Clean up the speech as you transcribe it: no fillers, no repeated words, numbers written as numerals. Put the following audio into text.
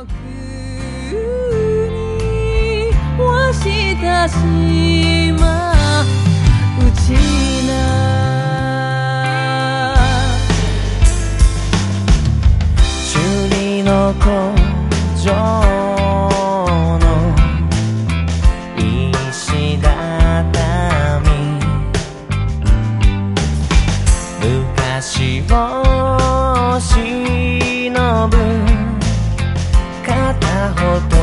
にわした島うちな修理の工場の石畳昔を忍ぶ片ほど